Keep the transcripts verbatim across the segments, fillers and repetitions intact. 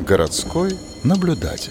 Городской наблюдатель.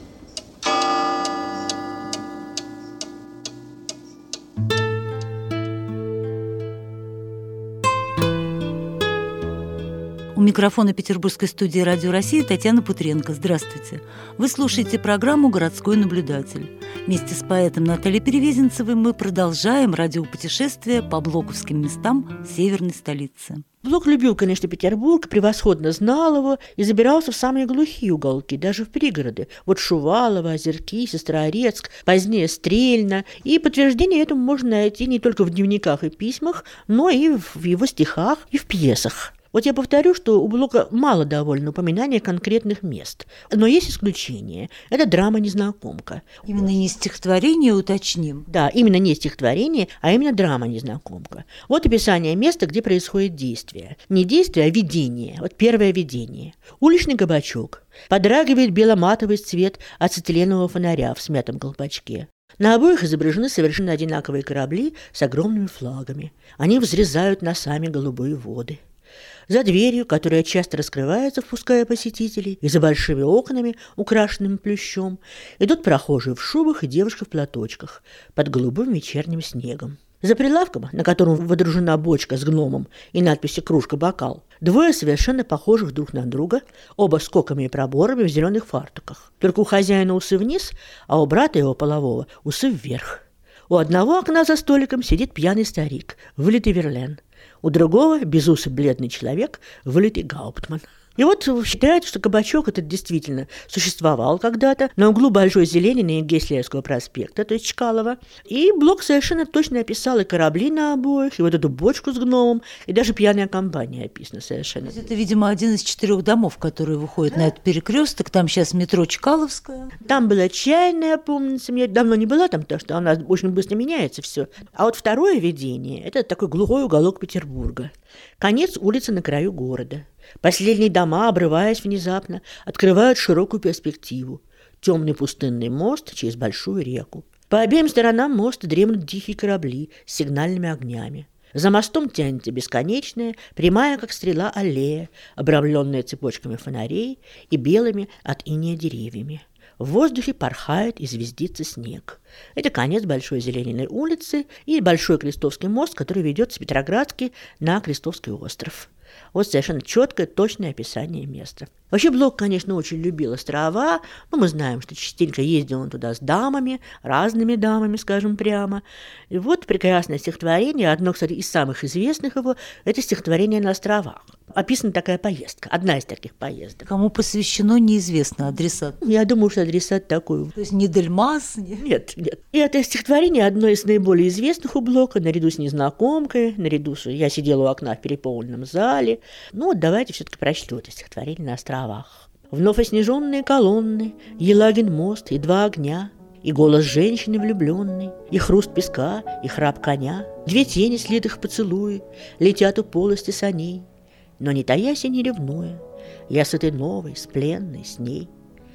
У микрофона Петербургской студии «Радио России» Татьяна Путренко. Здравствуйте. Вы слушаете программу «Городской наблюдатель». Вместе с поэтом Натальей Перевезенцевой мы продолжаем радиопутешествие по блоковским местам северной столицы. Блок любил, конечно, Петербург, превосходно знал его и забирался в самые глухие уголки, даже в пригороды. Вот Шувалово, Озерки, Сестрорецк, позднее Стрельно. И подтверждение этому можно найти не только в дневниках и письмах, но и в его стихах и в пьесах. Вот я повторю, что у Блока мало довольно упоминания конкретных мест. Но есть исключение. Это драма «Незнакомка». Именно не стихотворение, уточним. Да, именно не стихотворение, а именно драма «Незнакомка». Вот описание места, где происходит действие. Не действие, а видение. Вот первое видение. Уличный кабачок. Подрагивает беломатовый цвет ацетиленового фонаря в смятом колпачке. На обоих изображены совершенно одинаковые корабли с огромными флагами. Они взрезают носами голубые воды. За дверью, которая часто раскрывается, впуская посетителей, и за большими окнами, украшенными плющом, идут прохожие в шубах и девушка в платочках под голубым вечерним снегом. За прилавком, на котором водружена бочка с гномом и надписью «Кружка-бокал», двое совершенно похожих друг на друга, оба с коками и проборами в зеленых фартуках. Только у хозяина усы вниз, а у брата его полового усы вверх. У одного окна за столиком сидит пьяный старик, вылитый Верлен. У другого безусый бледный человек, вылитый Гауптман. И вот считается, что кабачок этот действительно существовал когда-то на углу Большой Зеленины и Геслерского проспекта, то есть Чкалова. И Блок совершенно точно описал и корабли на обоих, и вот эту бочку с гномом, и даже пьяная компания описана совершенно. Это, видимо, один из четырех домов, которые выходят на этот перекресток. Там сейчас метро Чкаловская. Там была чайная, помнится, мне давно не была там, потому что у нас очень быстро меняется все. А вот второе видение – это такой глухой уголок Петербурга. Конец улицы на краю города. Последние дома, обрываясь внезапно, открывают широкую перспективу. Темный пустынный мост через большую реку. По обеим сторонам моста дремлют дикие корабли с сигнальными огнями. За мостом тянется бесконечная, прямая, как стрела, аллея, обрамленная цепочками фонарей и белыми от инея деревьями. В воздухе порхает и звездится снег. Это конец Большой Зелениной улицы и Большой Крестовский мост, который ведет с Петроградки на Крестовский остров. Вот совершенно четкое, точное описание места. Вообще Блок, конечно, очень любил острова, но мы знаем, что частенько ездил он туда с дамами, разными дамами, скажем прямо. И вот прекрасное стихотворение, одно, кстати, из самых известных его, это стихотворение «На островах». Описана такая поездка, одна из таких поездок. Кому посвящено, неизвестно, адресат. Я думаю, что адресат такой. То есть не Дельмас? Не... Нет, нет. И это стихотворение одно из наиболее известных у Блока, наряду с «Незнакомкой», наряду с «Я сидела у окна в переполненном зале». Ну вот давайте все-таки прочту это стихотворение «На островах». Вновь оснеженные колонны, Елагин мост и два огня, и голос женщины влюбленной, и хруст песка, и храп коня, две тени, слитых в поцелуи, летят у полости саней. Но не таясь и не ревнуя, я с этой новой, с пленной, с ней.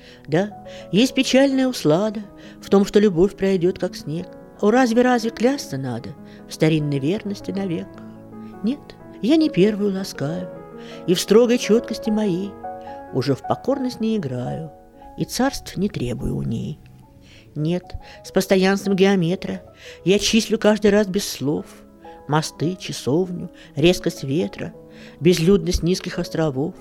Да, есть печальная услада в том, что любовь пройдет, как снег. О, разве-разве клясться надо в старинной верности навек? Нет, я не первую ласкаю, и в строгой четкости моей уже в покорность не играю, и царств не требую у ней. Нет, с постоянством геометра я числю каждый раз без слов мосты, часовню, резкость ветра, безлюдность низких островов.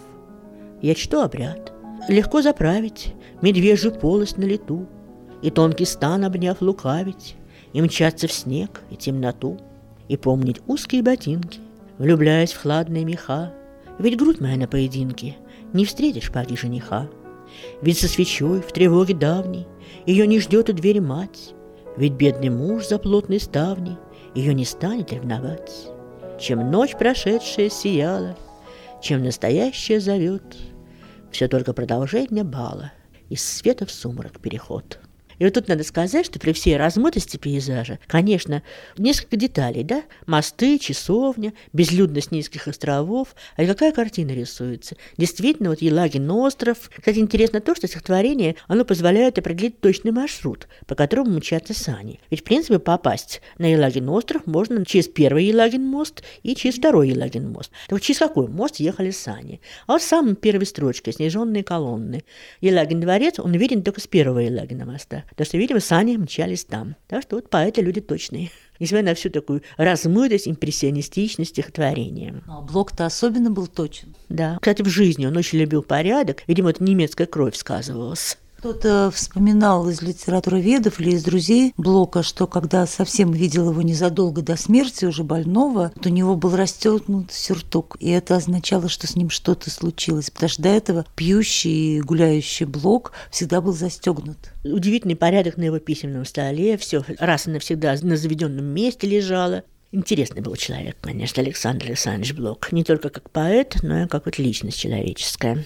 Я чту обряд. Легко заправить медвежью полость на лету, и тонкий стан, обняв, лукавить, и мчаться в снег и темноту, и помнить узкие ботинки, влюбляясь в хладные меха. Ведь грудь моя на поединке, не встретишь поди жениха. Ведь со свечой в тревоге давней ее не ждет у двери мать, ведь бедный муж за плотной ставней ее не станет ревновать. Чем ночь прошедшая сияла, чем настоящая зовет, все только продолжение бала, из света в сумрак переход. И вот тут надо сказать, что при всей размытости пейзажа, конечно, несколько деталей, да? Мосты, часовня, безлюдность низких островов. А какая картина рисуется? Действительно, вот Елагин остров. Кстати, интересно то, что стихотворение, оно позволяет определить точный маршрут, по которому мчатся сани. Ведь, в принципе, попасть на Елагин остров можно через первый Елагин мост и через второй Елагин мост. Так вот, через какой мост ехали сани? А вот в самой первой строчке снеженные колонны. Елагин дворец, он виден только с первого Елагина моста, потому что, видимо, сани мчались там. Так что вот поэты люди точные. Несмотря на всю такую размытость, импрессионистичность стихотворения. А Блок-то особенно был точен. Да. Кстати, в жизни он очень любил порядок. Видимо, это немецкая кровь сказывалась. Кто-то вспоминал из литературоведов или из друзей Блока, что когда совсем видел его незадолго до смерти, уже больного, то у него был расстегнут сюртук. И это означало, что с ним что-то случилось. Потому что до этого пьющий и гуляющий Блок всегда был застегнут. Удивительный порядок на его письменном столе. Все раз и навсегда на заведенном месте лежало. Интересный был человек, конечно, Александр Александрович Блок. Не только как поэт, но и как вот личность человеческая.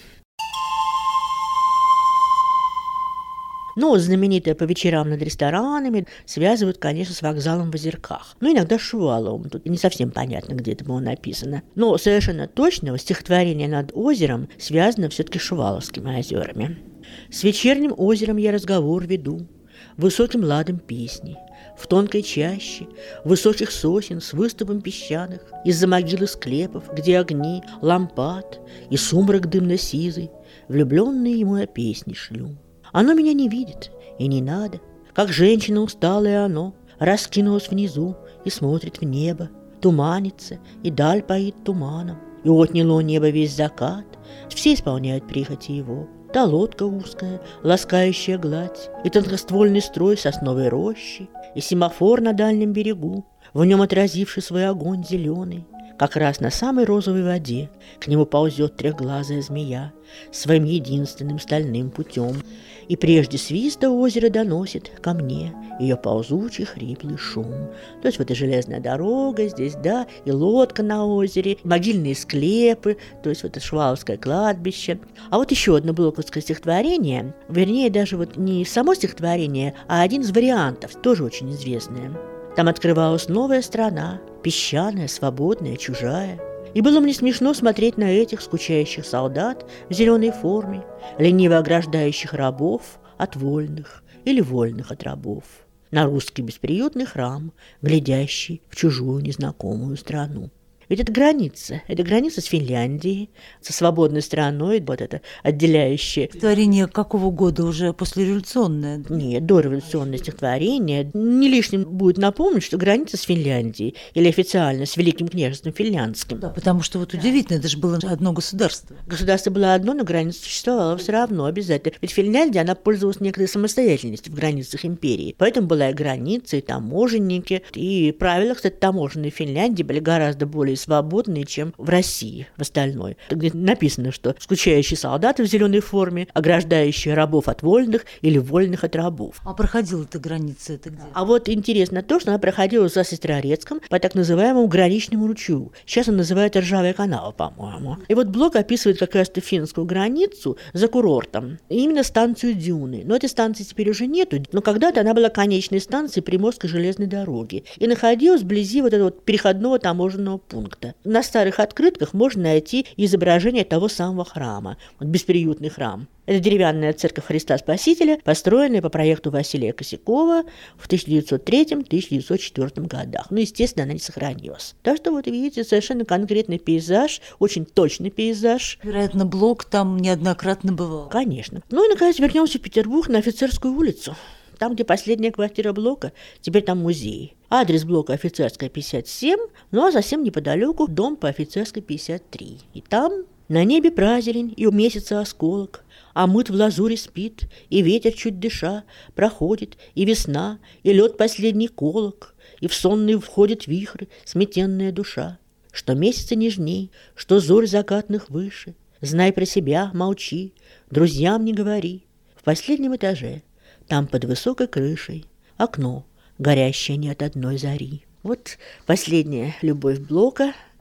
Но знаменитое «По вечерам над ресторанами» связывают, конечно, с вокзалом в Озерках. Ну, иногда с Шуваловым. Тут не совсем понятно, где это было написано. Но совершенно точно стихотворение «Над озером» связано все-таки с Шуваловскими озерами. «С вечерним озером я разговор веду, высоким ладом песни, в тонкой чаще, высоких сосен с выступом песчаных, из-за могилы склепов, где огни, лампад и сумрак дымно-сизый, влюбленные ему я песни шлю. Оно меня не видит, и не надо, как женщина усталая оно, раскинулось внизу и смотрит в небо, туманится, и даль поит туманом, и отняло небо весь закат, все исполняют прихоти его. Та лодка узкая, ласкающая гладь, и тонкоствольный строй сосновой рощи, и семафор на дальнем берегу, в нем отразивший свой огонь зеленый, как раз на самой розовой воде к нему ползет трехглазая змея своим единственным стальным путем, и прежде свиста озера доносит ко мне ее ползучий хриплый шум. То есть вот и железная дорога здесь, да, и лодка на озере, и могильные склепы, то есть вот это Шуваловское кладбище. А вот еще одно блоковское стихотворение, вернее, даже вот не само стихотворение, а один из вариантов, тоже очень известное. Там открывалась новая страна, песчаная, свободная, чужая. И было мне смешно смотреть на этих скучающих солдат в зеленой форме, лениво ограждающих рабов от вольных или вольных от рабов, на русский бесприютный храм, глядящий в чужую незнакомую страну. Ведь это граница, это граница с Финляндией, со свободной страной, вот это отделяющее. Стихотворение какого года уже послереволюционное? Нет, дореволюционное стихотворение. Не лишним будет напомнить, что граница с Финляндией, или официально с Великим княжеством Финляндским. Да, потому что вот удивительно, это же было одно государство. Государство было одно, но граница существовала все равно обязательно. Ведь Финляндия, она пользовалась некоторой самостоятельностью в границах империи. Поэтому была и граница, и таможенники. И правила, кстати, таможенные в Финляндии были гораздо более свободные, чем в России, в остальной. Где написано, что скучающие солдаты в зеленой форме, ограждающие рабов от вольных или вольных от рабов. А проходила эта граница это где? А вот интересно то, что она проходила за Сестрорецком по так называемому граничному ручью. Сейчас он называется Ржавый канал, по-моему. И вот Блок описывает как раз-то финскую границу за курортом. И именно станцию Дюны. Но этой станции теперь уже нету. Но когда-то она была конечной станцией Приморской железной дороги. И находилась вблизи вот этого вот переходного таможенного пункта. На старых открытках можно найти изображение того самого храма, вот бесприютный храм. Это деревянная церковь Христа Спасителя, построенная по проекту Василия Косякова в тысяча девятьсот третьем — тысяча девятьсот четвёртом годах. Ну, естественно, она не сохранилась. Так что вот видите, совершенно конкретный пейзаж, очень точный пейзаж. Вероятно, Блок там неоднократно бывал. Конечно. Ну и, наконец, вернемся в Петербург на Офицерскую улицу. Там, где последняя квартира Блока, теперь там музей. Адрес Блока Офицерская, пятьдесят семь, ну а совсем неподалеку дом по Офицерской, пятьдесят три. И там на небе празелень и у месяца осколок, а мыт в лазуре спит, и ветер, чуть дыша, проходит, и весна, и лед последний колок, и в сонный входит вихрь, сметенная душа. Что месяца нежней, что зорь закатных выше, знай про себя, молчи, друзьям не говори. В последнем этаже, там под высокой крышей, окно, горящее не от одной зари. Вот последняя любовь Блока,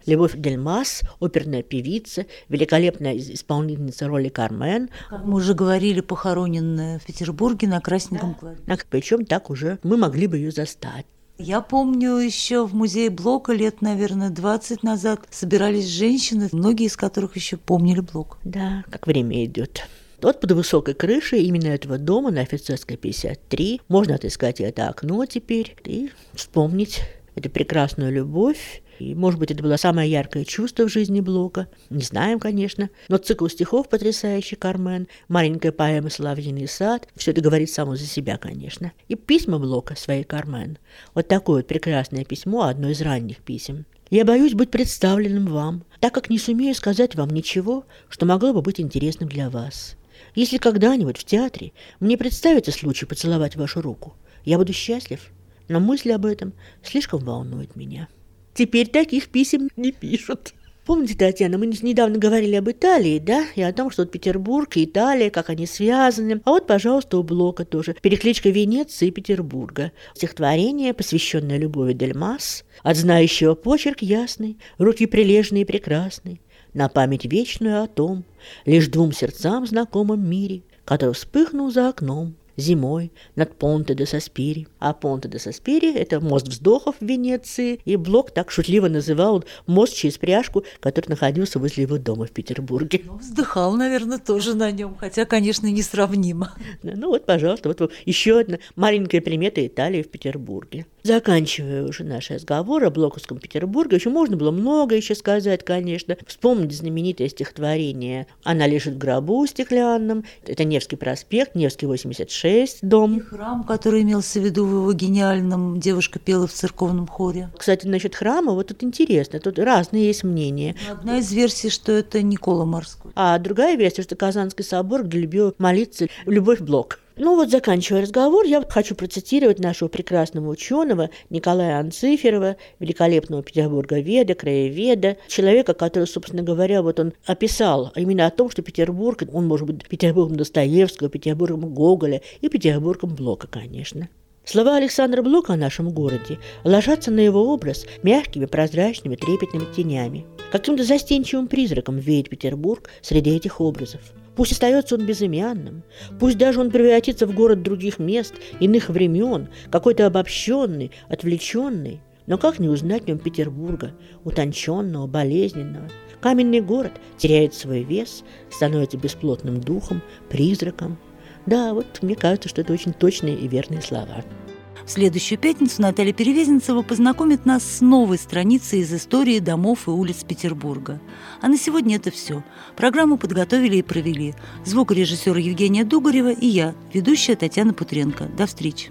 Любовь Дельмас, оперная певица, великолепная исполнительница роли Кармен. Как мы уже говорили, похороненная в Петербурге на Красненьком кладбище. А причем так уже мы могли бы ее застать. Я помню, еще в музее Блока лет, наверное, двадцать назад собирались женщины, многие из которых еще помнили Блок. Да, как время идет. Вот под высокой крышей именно этого дома на Офицерской пятьдесят три можно отыскать и это окно теперь и вспомнить эту прекрасную любовь. И, может быть, это было самое яркое чувство в жизни Блока. Не знаем, конечно. Но цикл стихов потрясающий «Кармен», маленькая поэма «Соловьиный сад» — все это говорит само за себя, конечно. И письма Блока своей «Кармен». Вот такое вот прекрасное письмо, одно из ранних писем. «Я боюсь быть представленным вам, так как не сумею сказать вам ничего, что могло бы быть интересным для вас. Если когда-нибудь в театре мне представится случай поцеловать вашу руку, я буду счастлив, но мысль об этом слишком волнует меня». Теперь таких писем не пишут. Помните, Татьяна, мы недавно говорили об Италии, да? И о том, что вот Петербург и Италия, как они связаны. А вот, пожалуйста, у Блока тоже перекличка Венеции и Петербурга. Стихотворение, посвященное любови Дельмас, от знающего почерк ясный, руки прилежные и прекрасные, на память вечную о том, лишь двум сердцам знакомом мире, который вспыхнул за окном зимой над Понте де Соспири. А Понте де Соспири – это мост вздохов в Венеции, и Блок так шутливо называл мост через пряжку, который находился возле его дома в Петербурге. Ну, вздыхал, наверное, тоже на нем, хотя, конечно, несравнимо. Ну вот, пожалуйста, вот еще одна маленькая примета Италии в Петербурге. Заканчивая уже наш разговор о Блоковском Петербурге, еще можно было много еще сказать, конечно. Вспомнить знаменитое стихотворение «Она лежит в гробу стеклянном». Это Невский проспект, Невский восемьдесят шесть, дом. И храм, который имелся в виду в его гениальном «Девушка пела в церковном хоре». Кстати, насчет храма, вот тут интересно, тут разные есть мнения. Одна из версий, что это Никола Морской. А другая версия, что Казанский собор, где любил молиться Любовь Блок. Ну вот, заканчивая разговор, я хочу процитировать нашего прекрасного ученого Николая Анциферова, великолепного петербурговеда, краеведа, человека, который, собственно говоря, вот он описал именно о том, что Петербург, он может быть Петербургом Достоевского, Петербургом Гоголя и Петербургом Блока, конечно. Слова Александра Блока о нашем городе ложатся на его образ мягкими, прозрачными, трепетными тенями. Каким-то застенчивым призраком веет Петербург среди этих образов. Пусть остается он безымянным, пусть даже он превратится в город других мест, иных времен, какой-то обобщенный, отвлеченный, но как не узнать в нем Петербурга, утонченного, болезненного? Каменный город теряет свой вес, становится бесплотным духом, призраком. Да, вот мне кажется, что это очень точные и верные слова. В следующую пятницу Наталья Перевезенцева познакомит нас с новой страницей из истории домов и улиц Петербурга. А на сегодня это все. Программу подготовили и провели звукорежиссер Евгения Дугарева и я, ведущая Татьяна Путренко. До встречи.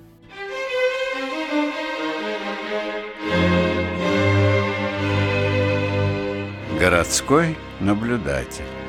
Городской наблюдатель.